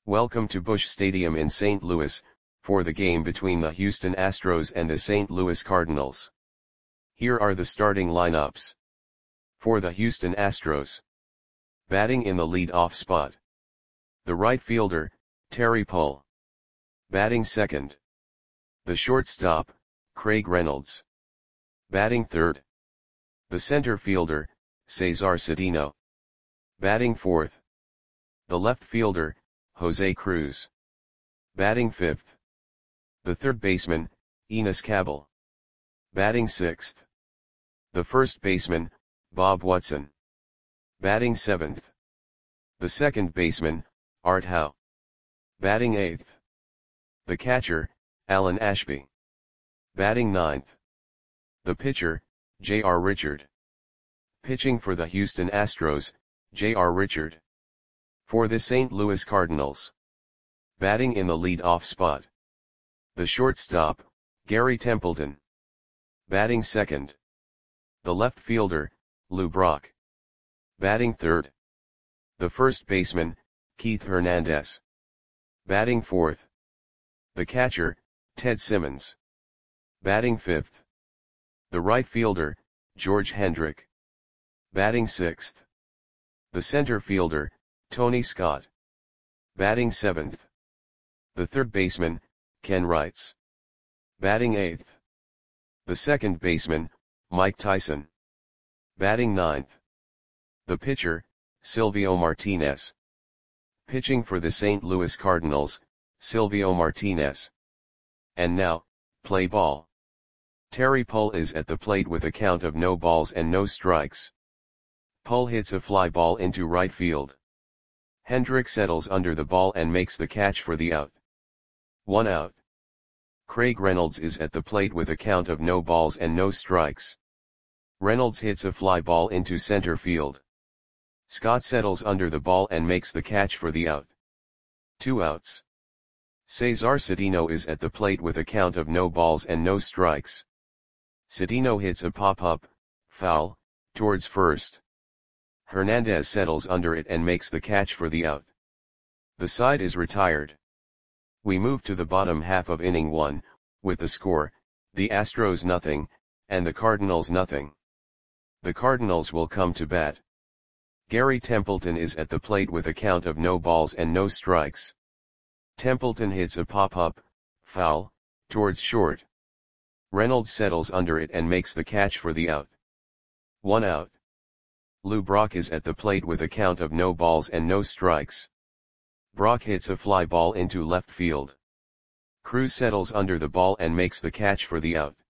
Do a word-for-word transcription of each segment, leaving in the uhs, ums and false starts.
Welcome to Busch Stadium in Saint Louis, for the game between the Houston Astros and the Saint Louis Cardinals. Here are the starting lineups. For the Houston Astros. Batting in the lead-off spot. The right fielder, Terry Pull. Batting second. The shortstop, Craig Reynolds. Batting third. The center fielder, Cesar Cedeno. Batting fourth. The left fielder, Jose Cruz. Batting fifth. The third baseman, Enos Cabell. Batting sixth. The first baseman, Bob Watson. Batting seventh. The second baseman, Art Howe. Batting eighth. The catcher, Alan Ashby. Batting ninth. The pitcher, J R Richard. Pitching for the Houston Astros, J R Richard. For the Saint Louis Cardinals. Batting in the lead-off spot. The shortstop, Gary Templeton. Batting second. The left fielder, Lou Brock. Batting third. The first baseman, Keith Hernandez. Batting fourth. The catcher, Ted Simmons. Batting fifth. The right fielder, George Hendrick. Batting sixth. The center fielder, Tony Scott. Batting seventh. The third baseman, Ken Wrights. Batting eighth. The second baseman, Mike Tyson. Batting ninth. The pitcher, Silvio Martinez. Pitching for the Saint Louis Cardinals, Silvio Martinez. And now, play ball. Terry Pull is at the plate with a count of no balls and no strikes. Pull hits a fly ball into right field. Hendrick settles under the ball and makes the catch for the out. One out. Craig Reynolds is at the plate with a count of no balls and no strikes. Reynolds hits a fly ball into center field. Scott settles under the ball and makes the catch for the out. Two outs. Cesar Cedeno is at the plate with a count of no balls and no strikes. Cedeno hits a pop-up, foul, towards first. Hernandez settles under it and makes the catch for the out. The side is retired. We move to the bottom half of inning one, with the score, the Astros nothing, and the Cardinals nothing. The Cardinals will come to bat. Gary Templeton is at the plate with a count of no balls and no strikes. Templeton hits a pop-up, foul, towards short. Reynolds settles under it and makes the catch for the out. One out. Lou Brock is at the plate with a count of no balls and no strikes. Brock hits a fly ball into left field. Cruz settles under the ball and makes the catch for the out.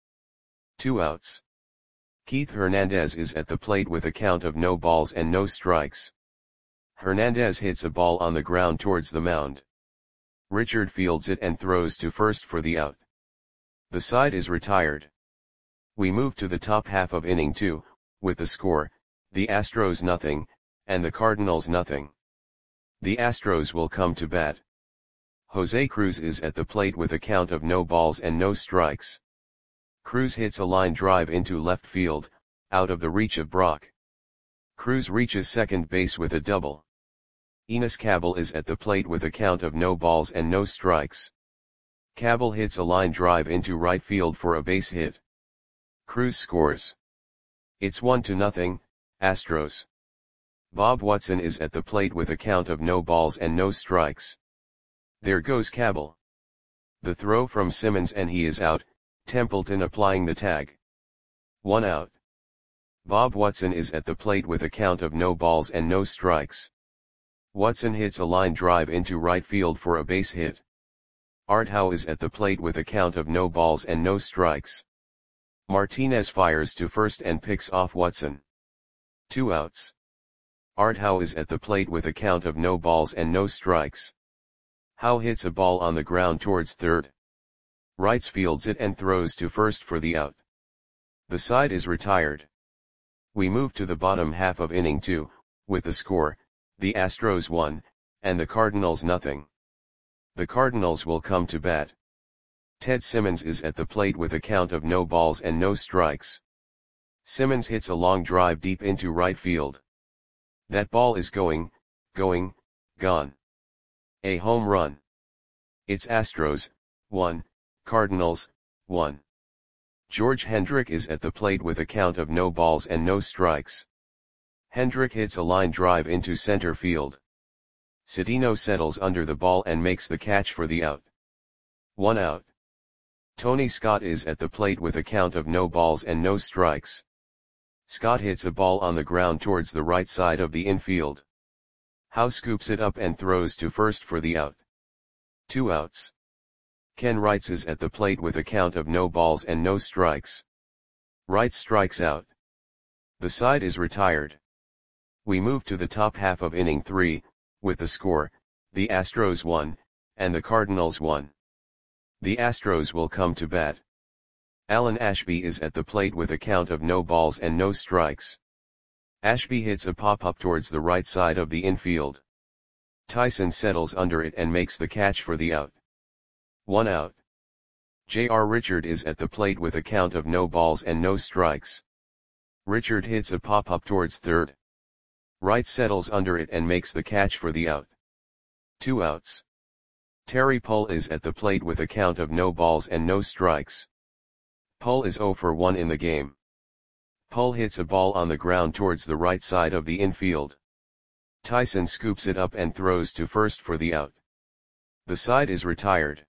Two outs. Keith Hernandez is at the plate with a count of no balls and no strikes. Hernandez hits a ball on the ground towards the mound. Richard fields it and throws to first for the out. The side is retired. We move to the top half of inning two, with the score, the Astros nothing, and the Cardinals nothing. The Astros will come to bat. Jose Cruz is at the plate with a count of no balls and no strikes. Cruz hits a line drive into left field, out of the reach of Brock. Cruz reaches second base with a double. Enos Cabell is at the plate with a count of no balls and no strikes. Cabell hits a line drive into right field for a base hit. Cruz scores. It's one to nothing, Astros. Bob Watson is at the plate with a count of no balls and no strikes. There goes Cabell. The throw from Simmons and he is out, Templeton applying the tag. One out. Bob Watson is at the plate with a count of no balls and no strikes. Watson hits a line drive into right field for a base hit. Art Howe is at the plate with a count of no balls and no strikes. Martinez fires to first and picks off Watson. Two outs. Art Howe is at the plate with a count of no balls and no strikes. Howe hits a ball on the ground towards third. Wrights fields it and throws to first for the out. The side is retired. We move to the bottom half of inning two, with the score, the Astros one, and the Cardinals nothing. The Cardinals will come to bat. Ted Simmons is at the plate with a count of no balls and no strikes. Simmons hits a long drive deep into right field. That ball is going, going, gone. A home run. It's Astros, one, Cardinals, one. George Hendrick is at the plate with a count of no balls and no strikes. Hendrick hits a line drive into center field. Cedeno settles under the ball and makes the catch for the out. One out. Tony Scott is at the plate with a count of no balls and no strikes. Scott hits a ball on the ground towards the right side of the infield. Howe scoops it up and throws to first for the out. Two outs. Ken Wrights is at the plate with a count of no balls and no strikes. Wright strikes out. The side is retired. We move to the top half of inning three, with the score, the Astros won, and the Cardinals won. The Astros will come to bat. Alan Ashby is at the plate with a count of no balls and no strikes. Ashby hits a pop-up towards the right side of the infield. Tyson settles under it and makes the catch for the out. One out. J R Richard is at the plate with a count of no balls and no strikes. Richard hits a pop-up towards third. Wright settles under it and makes the catch for the out. Two outs. Terry Pull is at the plate with a count of no balls and no strikes. Pull is oh for one in the game. Pull hits a ball on the ground towards the right side of the infield. Tyson scoops it up and throws to first for the out. The side is retired.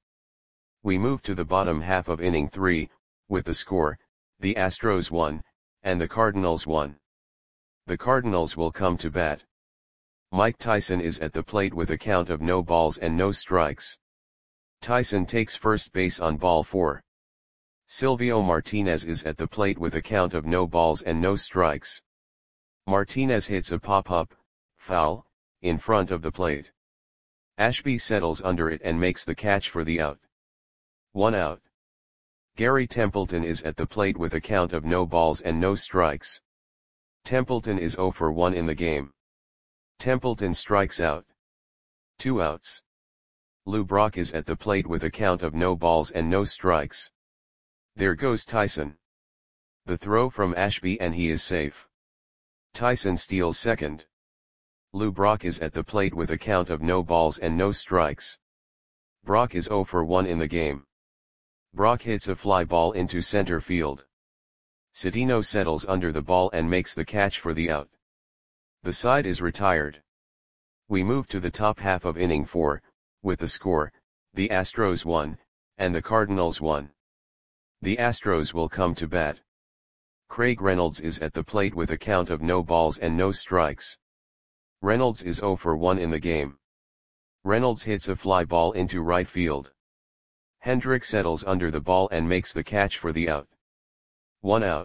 We move to the bottom half of inning three, with the score, the Astros won, and the Cardinals won. The Cardinals will come to bat. Mike Tyson is at the plate with a count of no balls and no strikes. Tyson takes first base on ball four. Silvio Martinez is at the plate with a count of no balls and no strikes. Martinez hits a pop-up, foul, in front of the plate. Ashby settles under it and makes the catch for the out. One out. Gary Templeton is at the plate with a count of no balls and no strikes. Templeton is oh for one in the game. Templeton strikes out. Two outs. Lou Brock is at the plate with a count of no balls and no strikes. There goes Tyson. The throw from Ashby and he is safe. Tyson steals second. Lou Brock is at the plate with a count of no balls and no strikes. Brock is oh for one in the game. Brock hits a fly ball into center field. Cedeno settles under the ball and makes the catch for the out. The side is retired. We move to the top half of inning four, with the score, the Astros won, and the Cardinals won. The Astros will come to bat. Craig Reynolds is at the plate with a count of no balls and no strikes. Reynolds is oh for one in the game. Reynolds hits a fly ball into right field. Hendrick settles under the ball and makes the catch for the out. One out.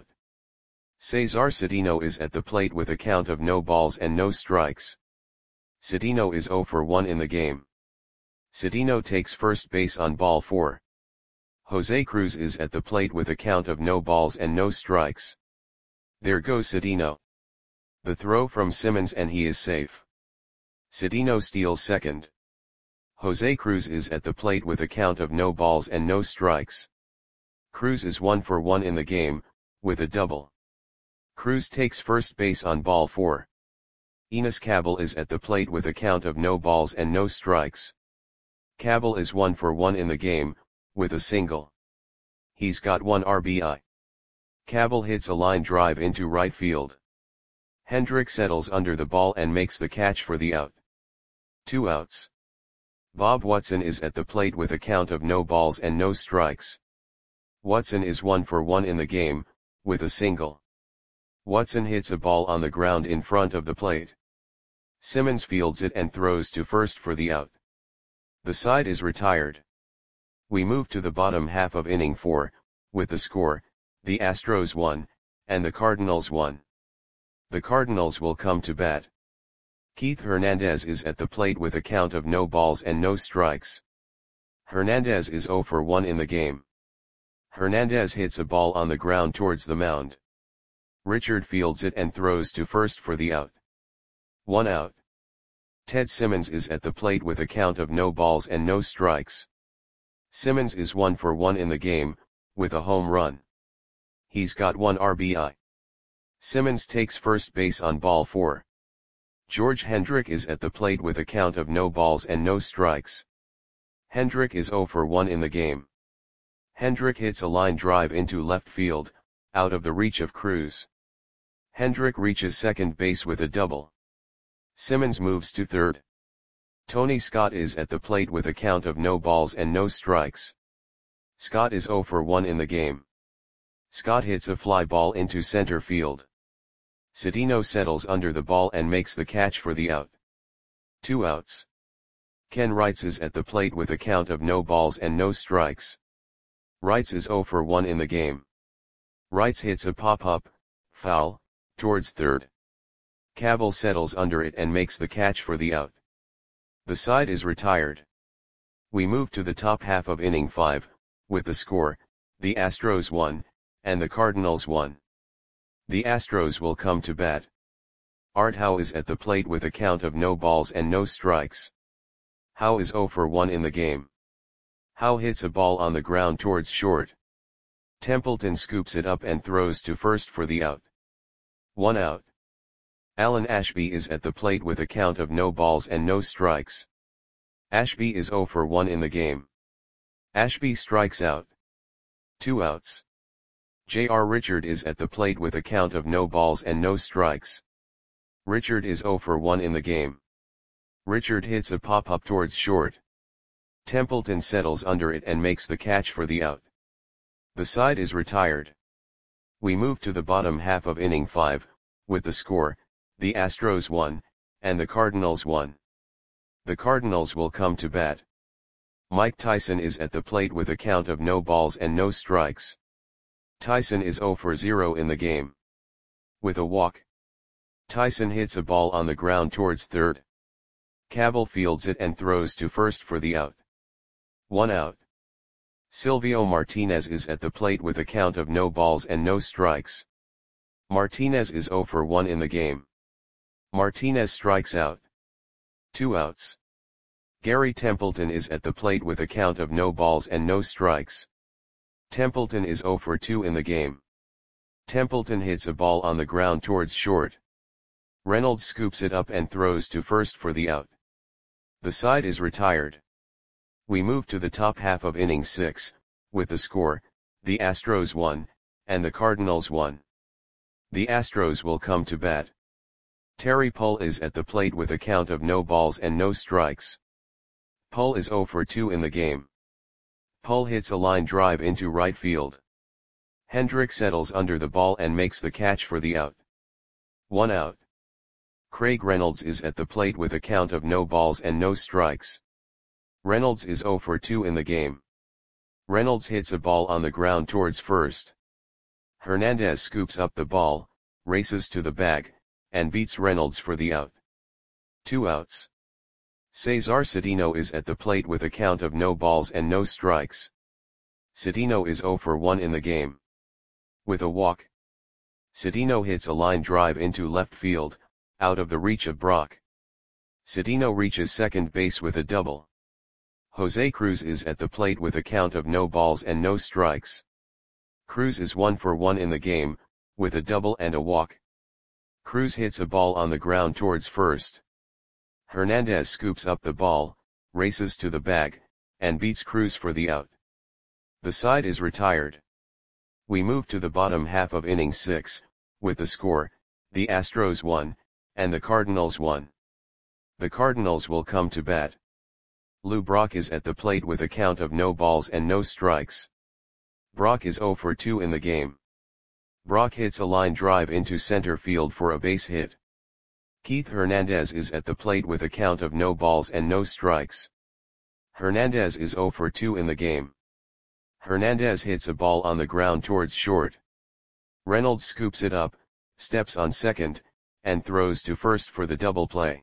Cesar Cedeno is at the plate with a count of no balls and no strikes. Cedeno is oh for one in the game. Cedeno takes first base on ball four. Jose Cruz is at the plate with a count of no balls and no strikes. There goes Cedeno. The throw from Simmons and he is safe. Cedeno steals second. Jose Cruz is at the plate with a count of no balls and no strikes. Cruz is one for one in the game, with a double. Cruz takes first base on ball four. Enos Cabell is at the plate with a count of no balls and no strikes. Cabell is one for one in the game, with a single. He's got one R B I. Cabell hits a line drive into right field. Hendrick settles under the ball and makes the catch for the out. Two outs. Bob Watson is at the plate with a count of no balls and no strikes. Watson is one for one in the game, with a single. Watson hits a ball on the ground in front of the plate. Simmons fields it and throws to first for the out. The side is retired. We move to the bottom half of inning four, with the score, the Astros won, and the Cardinals won. The Cardinals will come to bat. Keith Hernandez is at the plate with a count of no balls and no strikes. Hernandez is oh for one in the game. Hernandez hits a ball on the ground towards the mound. Richard fields it and throws to first for the out. One out. Ted Simmons is at the plate with a count of no balls and no strikes. Simmons is one for one in the game, with a home run. He's got one R B I. Simmons takes first base on ball four. George Hendrick is at the plate with a count of no balls and no strikes. Hendrick is zero for one in the game. Hendrick hits a line drive into left field, out of the reach of Cruz. Hendrick reaches second base with a double. Simmons moves to third. Tony Scott is at the plate with a count of no balls and no strikes. Scott is zero for one in the game. Scott hits a fly ball into center field. Cedeno settles under the ball and makes the catch for the out. Two outs. Ken Wrights is at the plate with a count of no balls and no strikes. Wrights is zero for one in the game. Wrights hits a pop-up, foul, towards third. Cabell settles under it and makes the catch for the out. The side is retired. We move to the top half of inning five, with the score, the Astros won, and the Cardinals won. The Astros will come to bat. Art Howe is at the plate with a count of no balls and no strikes. Howe is zero for one in the game. Howe hits a ball on the ground towards short. Templeton scoops it up and throws to first for the out. One out. Alan Ashby is at the plate with a count of no balls and no strikes. Ashby is zero for one in the game. Ashby strikes out. Two outs. J R Richard is at the plate with a count of no balls and no strikes. Richard is zero for one in the game. Richard hits a pop-up towards short. Templeton settles under it and makes the catch for the out. The side is retired. We move to the bottom half of inning five, with the score, the Astros won, and the Cardinals won. The Cardinals will come to bat. Mike Tyson is at the plate with a count of no balls and no strikes. Tyson is zero for zero in the game. With a walk. Tyson hits a ball on the ground towards third. Cabell fields it and throws to first for the out. One out. Silvio Martinez is at the plate with a count of no balls and no strikes. Martinez is zero for one in the game. Martinez strikes out. Two outs. Gary Templeton is at the plate with a count of no balls and no strikes. Templeton is zero for two in the game. Templeton hits a ball on the ground towards short. Reynolds scoops it up and throws to first for the out. The side is retired. We move to the top half of inning six, with the score, the Astros won, and the Cardinals won. The Astros will come to bat. Terry Pull is at the plate with a count of no balls and no strikes. Pull is zero for two in the game. Pull hits a line drive into right field. Hendrick settles under the ball and makes the catch for the out. One out. Craig Reynolds is at the plate with a count of no balls and no strikes. Reynolds is zero for two in the game. Reynolds hits a ball on the ground towards first. Hernandez scoops up the ball, races to the bag, and beats Reynolds for the out. Two outs. Cesar Cedeno is at the plate with a count of no balls and no strikes. Cedeno is zero for one in the game. With a walk. Cedeno hits a line drive into left field, out of the reach of Brock. Cedeno reaches second base with a double. Jose Cruz is at the plate with a count of no balls and no strikes. Cruz is one for one in the game, with a double and a walk. Cruz hits a ball on the ground towards first. Hernandez scoops up the ball, races to the bag, and beats Cruz for the out. The side is retired. We move to the bottom half of inning six, with the score, the Astros won, and the Cardinals won. The Cardinals will come to bat. Lou Brock is at the plate with a count of no balls and no strikes. Brock is zero for two in the game. Brock hits a line drive into center field for a base hit. Keith Hernandez is at the plate with a count of no balls and no strikes. Hernandez is zero for two in the game. Hernandez hits a ball on the ground towards short. Reynolds scoops it up, steps on second, and throws to first for the double play.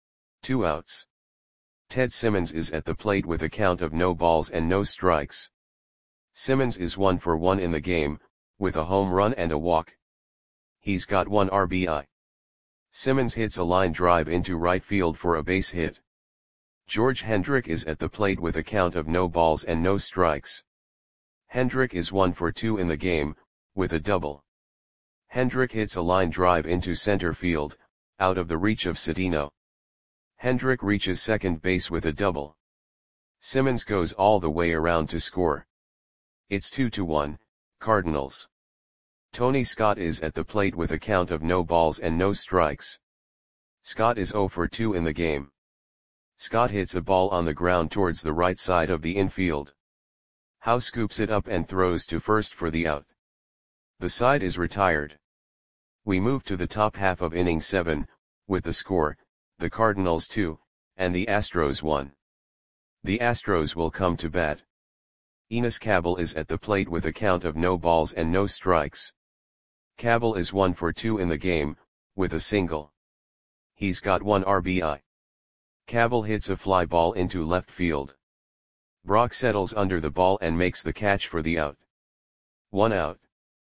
Two outs. Ted Simmons is at the plate with a count of no balls and no strikes. Simmons is one for one in the game, with a home run and a walk. He's got one R B I. Simmons hits a line drive into right field for a base hit. George Hendrick is at the plate with a count of no balls and no strikes. Hendrick is one for two in the game, with a double. Hendrick hits a line drive into center field, out of the reach of Cedeno. Hendrick reaches second base with a double. Simmons goes all the way around to score. It's two to one, Cardinals. Tony Scott is at the plate with a count of no balls and no strikes. Scott is oh for two in the game. Scott hits a ball on the ground towards the right side of the infield. Howe scoops it up and throws to first for the out. The side is retired. We move to the top half of inning seven, with the score, the Cardinals two, and the Astros one. The Astros will come to bat. Enos Cabell is at the plate with a count of no balls and no strikes. Cabell is one for two in the game, with a single. He's got one R B I. Cabell hits a fly ball into left field. Brock settles under the ball and makes the catch for the out. One out.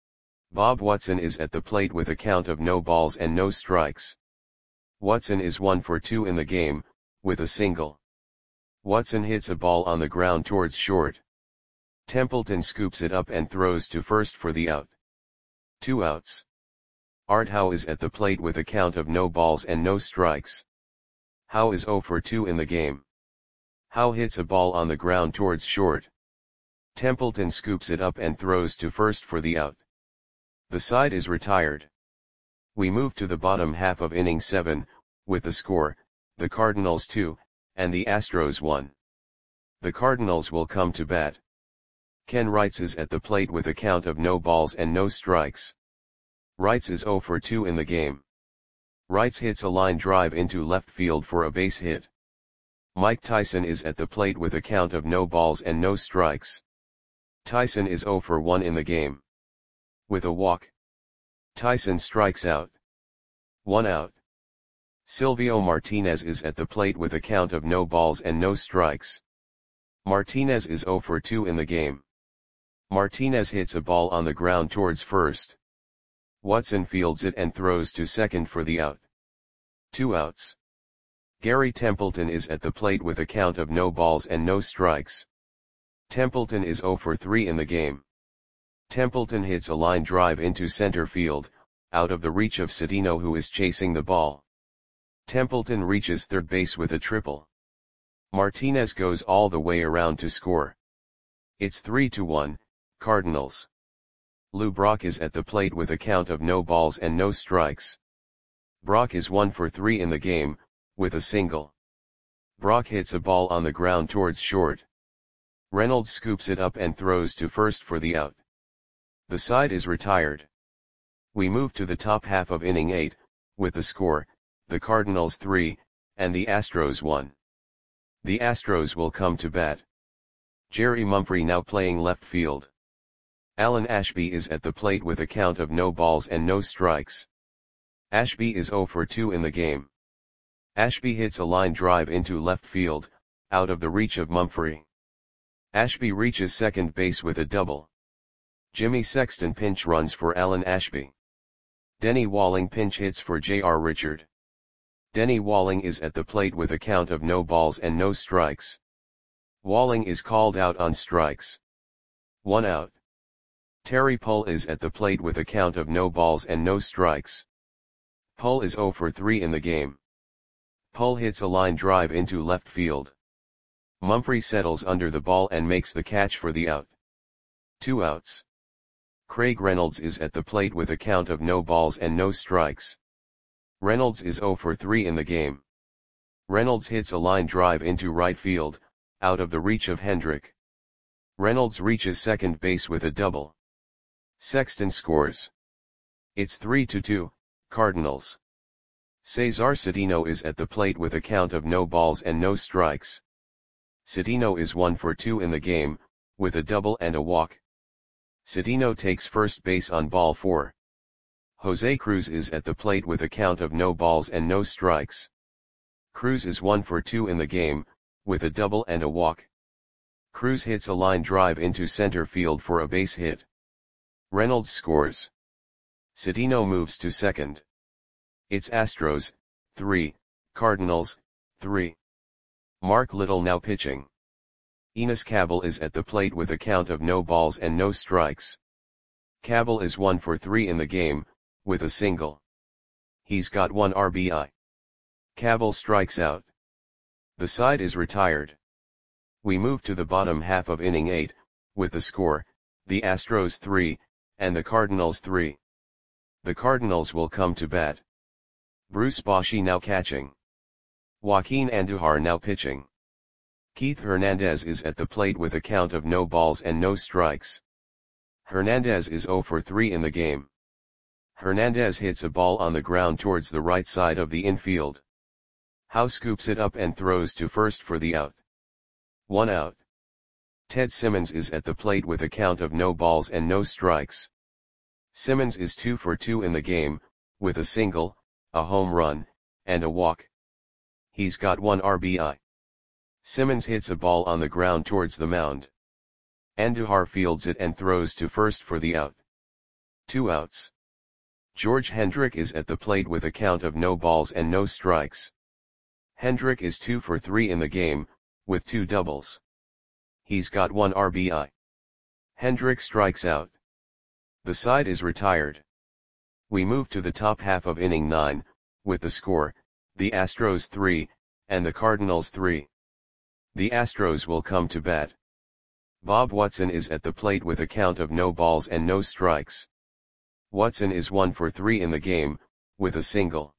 Bob Watson is at the plate with a count of no balls and no strikes. Watson is one for two in the game, with a single. Watson hits a ball on the ground towards short. Templeton scoops it up and throws to first for the out. Two outs. Art Howe is at the plate with a count of no balls and no strikes. Howe is oh for two in the game. Howe hits a ball on the ground towards short. Templeton scoops it up and throws to first for the out. The side is retired. We move to the bottom half of inning seven, with the score, the Cardinals two, and the Astros one. The Cardinals will come to bat. Ken Wrights is at the plate with a count of no balls and no strikes. Wrights is oh for two in the game. Wrights hits a line drive into left field for a base hit. Mike Tyson is at the plate with a count of no balls and no strikes. Tyson is oh for one in the game. With a walk. Tyson strikes out. One out. Silvio Martinez is at the plate with a count of no balls and no strikes. Martinez is oh for two in the game. Martinez hits a ball on the ground towards first. Watson fields it and throws to second for the out. Two outs. Gary Templeton is at the plate with a count of no balls and no strikes. Templeton is oh for three in the game. Templeton hits a line drive into center field, out of the reach of Cedeno, who is chasing the ball. Templeton reaches third base with a triple. Martinez goes all the way around to score. It's three to one, Cardinals. Lou Brock is at the plate with a count of no balls and no strikes. Brock is one for three in the game, with a single. Brock hits a ball on the ground towards short. Reynolds scoops it up and throws to first for the out. The side is retired. We move to the top half of inning eight, with the score, the Cardinals three, and the Astros one. The Astros will come to bat. Jerry Mumphrey now playing left field. Alan Ashby is at the plate with a count of no balls and no strikes. Ashby is oh for two in the game. Ashby hits a line drive into left field, out of the reach of Mumphrey. Ashby reaches second base with a double. Jimmy Sexton pinch runs for Alan Ashby. Denny Walling pinch hits for J R Richard. Denny Walling is at the plate with a count of no balls and no strikes. Walling is called out on strikes. One out. Terry Pull is at the plate with a count of no balls and no strikes. Pull is oh for three in the game. Pull hits a line drive into left field. Mumphrey settles under the ball and makes the catch for the out. Two outs. Craig Reynolds is at the plate with a count of no balls and no strikes. Reynolds is oh for three in the game. Reynolds hits a line drive into right field, out of the reach of Hendrick. Reynolds reaches second base with a double. Sexton scores. It's three to two, Cardinals. Cesar Cedeno is at the plate with a count of no balls and no strikes. Cedeno is one for two in the game, with a double and a walk. Cedeno takes first base on ball four. Jose Cruz is at the plate with a count of no balls and no strikes. Cruz is one for two in the game, with a double and a walk. Cruz hits a line drive into center field for a base hit. Reynolds scores. Cedeno moves to second. It's Astros, three, Cardinals, three. Mark Little now pitching. Enos Cabell is at the plate with a count of no balls and no strikes. Cabell is one for three in the game, with a single. He's got one R B I. Cabell strikes out. The side is retired. We move to the bottom half of inning eight, with the score, the Astros three, and the Cardinals three. The Cardinals will come to bat. Bruce Bochy now catching. Joaquin Andujar now pitching. Keith Hernandez is at the plate with a count of no balls and no strikes. Hernandez is zero for three in the game. Hernandez hits a ball on the ground towards the right side of the infield. Howe scoops it up and throws to first for the out. One out. Ted Simmons is at the plate with a count of no balls and no strikes. Simmons is two for two in the game, with a single, a home run, and a walk. He's got one R B I. Simmons hits a ball on the ground towards the mound. Andujar fields it and throws to first for the out. Two outs. George Hendrick is at the plate with a count of no balls and no strikes. Hendrick is two for three in the game, with two doubles. He's got one R B I. Hendrick strikes out. The side is retired. We move to the top half of inning nine, with the score, the Astros three, and the Cardinals three. The Astros will come to bat. Bob Watson is at the plate with a count of no balls and no strikes. Watson is one for three in the game, with a single.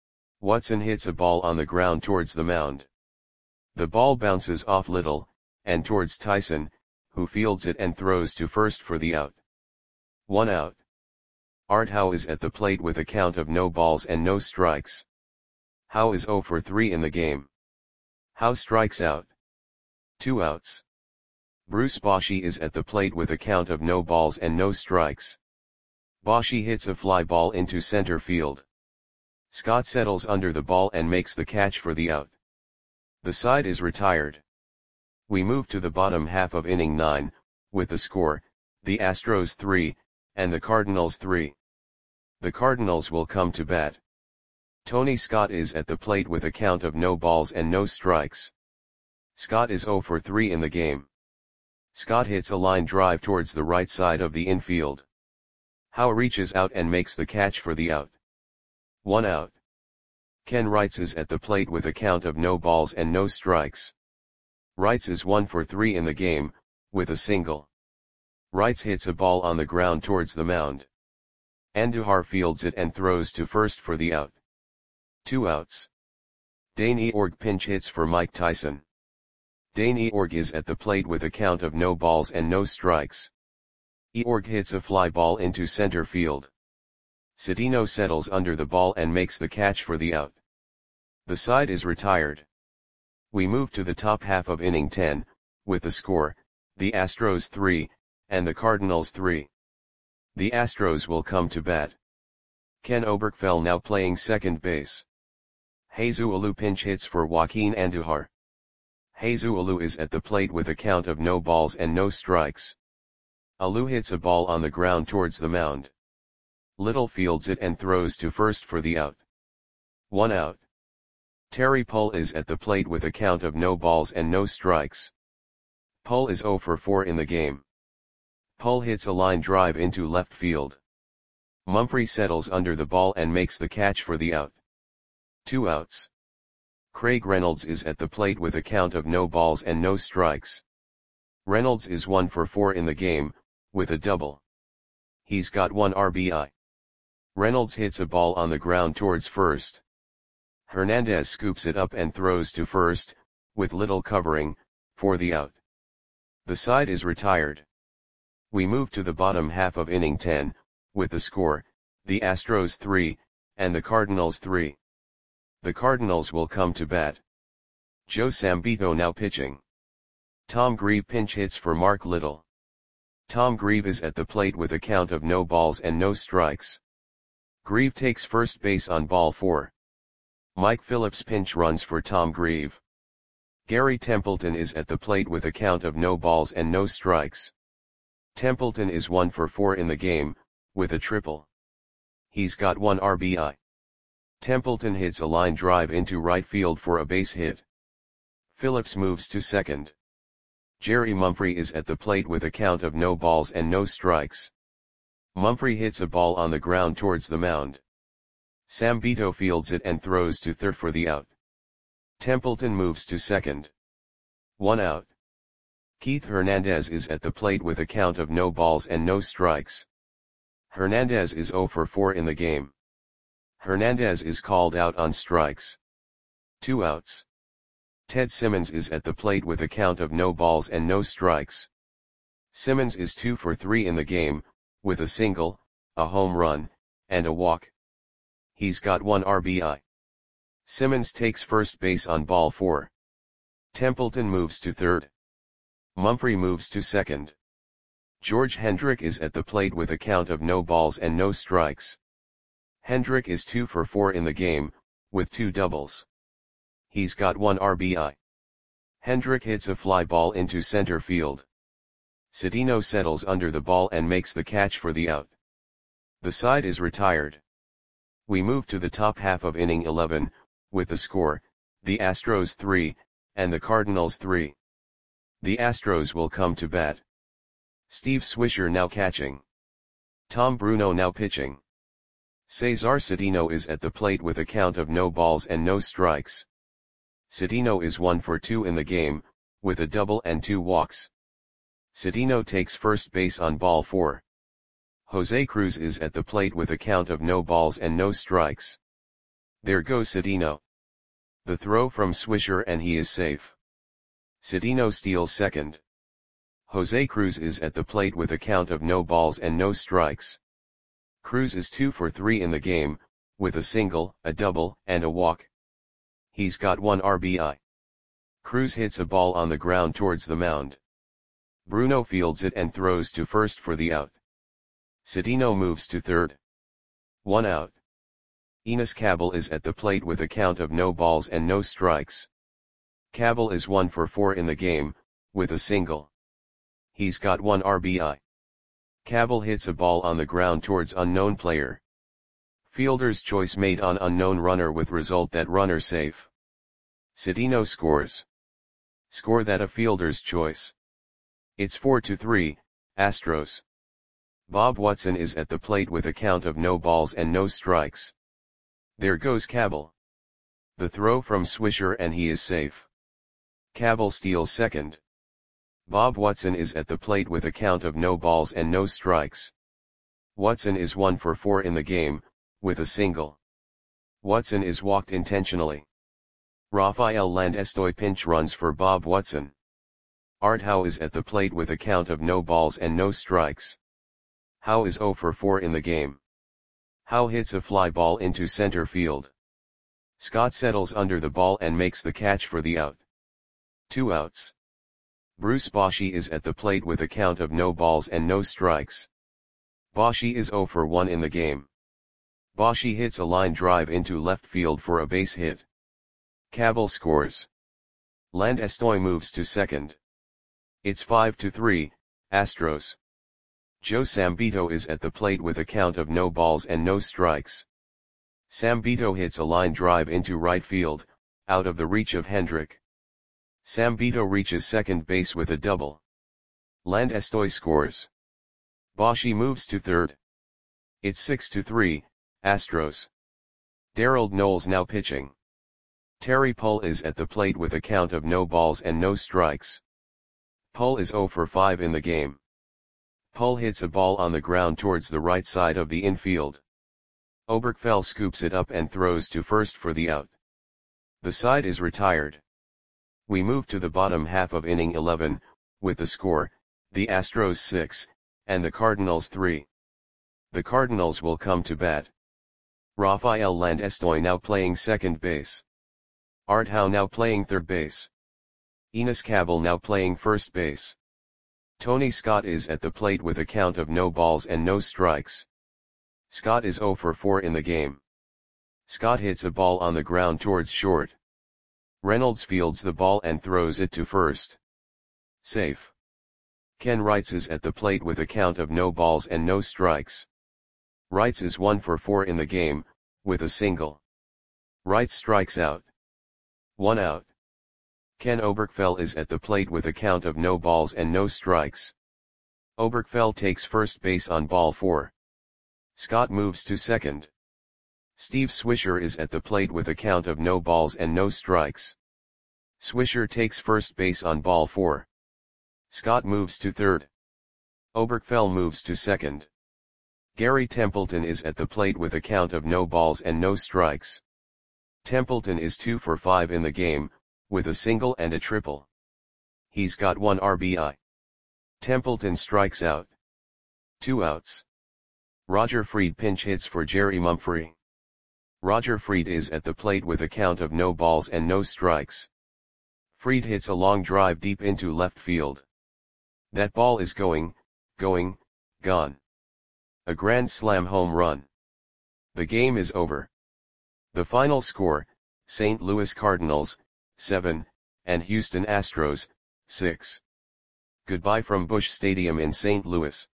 Watson hits a ball on the ground towards the mound. The ball bounces off Little, and towards Tyson, who fields it and throws to first for the out. One out. Art Howe is at the plate with a count of no balls and no strikes. Howe is zero for three in the game. Howe strikes out. Two outs. Bruce Bochy is at the plate with a count of no balls and no strikes. Bochy hits a fly ball into center field. Scott settles under the ball and makes the catch for the out. The side is retired. We move to the bottom half of inning nine, with the score, the Astros three, and the Cardinals three. The Cardinals will come to bat. Tony Scott is at the plate with a count of no balls and no strikes. Scott is zero for three in the game. Scott hits a line drive towards the right side of the infield. Howe reaches out and makes the catch for the out. One out. Ken Wrights is at the plate with a count of no balls and no strikes. Wrights is one for three in the game, with a single. Wrights hits a ball on the ground towards the mound. Andujar fields it and throws to first for the out. Two outs. Dane Eorg pinch hits for Mike Tyson. Dane Eorg is at the plate with a count of no balls and no strikes. Eorg hits a fly ball into center field. Cedeno settles under the ball and makes the catch for the out. The side is retired. We move to the top half of inning ten, with the score, the Astros three, and the Cardinals three. The Astros will come to bat. Ken Oberkfell now playing second base. Jesus Alou pinch hits for Joaquin Andujar. Jesus Alou is at the plate with a count of no balls and no strikes. Alou hits a ball on the ground towards the mound. Little fields it and throws to first for the out. One out. Terry Pull is at the plate with a count of no balls and no strikes. Pull is zero for four in the game. Pull hits a line drive into left field. Mumphrey settles under the ball and makes the catch for the out. Two outs. Craig Reynolds is at the plate with a count of no balls and no strikes. Reynolds is one for four in the game, with a double. He's got one R B I. Reynolds hits a ball on the ground towards first. Hernandez scoops it up and throws to first, with Little covering, for the out. The side is retired. We move to the bottom half of inning ten, with the score, the Astros three, and the Cardinals three. The Cardinals will come to bat. Joe Sambito now pitching. Tom Grieve pinch hits for Mark Little. Tom Grieve is at the plate with a count of no balls and no strikes. Grieve takes first base on ball four. Mike Phillips pinch runs for Tom Grieve. Gary Templeton is at the plate with a count of no balls and no strikes. Templeton is one for four in the game, with a triple. He's got one R B I. Templeton hits a line drive into right field for a base hit. Phillips moves to second. Jerry Mumphrey is at the plate with a count of no balls and no strikes. Mumphrey hits a ball on the ground towards the mound. Sambito fields it and throws to third for the out. Templeton moves to second. One out. Keith Hernandez is at the plate with a count of no balls and no strikes. Hernandez is zero for four in the game. Hernandez is called out on strikes. Two outs. Ted Simmons is at the plate with a count of no balls and no strikes. Simmons is two for three in the game, with a single, a home run, and a walk. He's got one R B I. Simmons takes first base on ball four. Templeton moves to third. Mumphrey moves to second. George Hendrick is at the plate with a count of no balls and no strikes. Hendrick is two for four in the game, with two doubles. He's got one R B I. Hendrick hits a fly ball into center field. Cedeno settles under the ball and makes the catch for the out. The side is retired. We move to the top half of inning eleven, with the score, the Astros three, and the Cardinals three. The Astros will come to bat. Steve Swisher now catching. Tom Bruno now pitching. Cesar Cedeno is at the plate with a count of no balls and no strikes. Cedeno is one for two in the game, with a double and two walks. Cedeno takes first base on ball four. Jose Cruz is at the plate with a count of no balls and no strikes. There goes Cedeno. The throw from Swisher and he is safe. Cedeno steals second. Jose Cruz is at the plate with a count of no balls and no strikes. Cruz is two for three in the game, with a single, a double, and a walk. He's got one R B I. Cruz hits a ball on the ground towards the mound. Bruno fields it and throws to first for the out. Cedeno moves to third. One out. Enos Cabell is at the plate with a count of no balls and no strikes. Cabell is one for four in the game, with a single. He's got one R B I. Cabell hits a ball on the ground towards unknown player. Fielder's choice made on unknown runner with result that runner safe. Cedeno scores. Score that a fielder's choice. It's four to three, Astros. Bob Watson is at the plate with a count of no balls and no strikes. There goes Cabell. The throw from Swisher and he is safe. Cabell steals second. Bob Watson is at the plate with a count of no balls and no strikes. Watson is one for four in the game, with a single. Watson is walked intentionally. Rafael Landestoy pinch runs for Bob Watson. Art Howe is at the plate with a count of no balls and no strikes. Howe is zero for four in the game. Howe hits a fly ball into center field. Scott settles under the ball and makes the catch for the out. Two outs. Bruce Bochy is at the plate with a count of no balls and no strikes. Bochy is zero for one in the game. Bochy hits a line drive into left field for a base hit. Cabell scores. Landestoy moves to second. It's five to three, Astros. Joe Sambito is at the plate with a count of no balls and no strikes. Sambito hits a line drive into right field, out of the reach of Hendrick. Sambito reaches second base with a double. Landestoy scores. Bochy moves to third. It's six to three, Astros. Darrell Knowles now pitching. Terry Pull is at the plate with a count of no balls and no strikes. Pull is zero for five in the game. Pull hits a ball on the ground towards the right side of the infield. Oberkfell scoops it up and throws to first for the out. The side is retired. We move to the bottom half of inning eleven, with the score, the Astros six, and the Cardinals three. The Cardinals will come to bat. Rafael Landestoy now playing second base. Art Howe now playing third base. Enos Cabell now playing first base. Tony Scott is at the plate with a count of no balls and no strikes. Scott is zero for four in the game. Scott hits a ball on the ground towards short. Reynolds fields the ball and throws it to first. Safe. Ken Wrights is at the plate with a count of no balls and no strikes. Wrights is one for four in the game, with a single. Wrights strikes out. One out. Ken Oberkfell is at the plate with a count of no balls and no strikes. Oberkfell takes first base on ball four. Scott moves to second. Steve Swisher is at the plate with a count of no balls and no strikes. Swisher takes first base on ball four. Scott moves to third. Oberkfell moves to second. Gary Templeton is at the plate with a count of no balls and no strikes. Templeton is two for five in the game, with a single and a triple. He's got one R B I. Templeton strikes out. Two outs. Roger Freed pinch hits for Jerry Mumphrey. Roger Freed is at the plate with a count of no balls and no strikes. Freed hits a long drive deep into left field. That ball is going, going, gone. A grand slam home run. The game is over. The final score, Saint Louis Cardinals, seven, and Houston Astros, six. Goodbye from Busch Stadium in Saint Louis.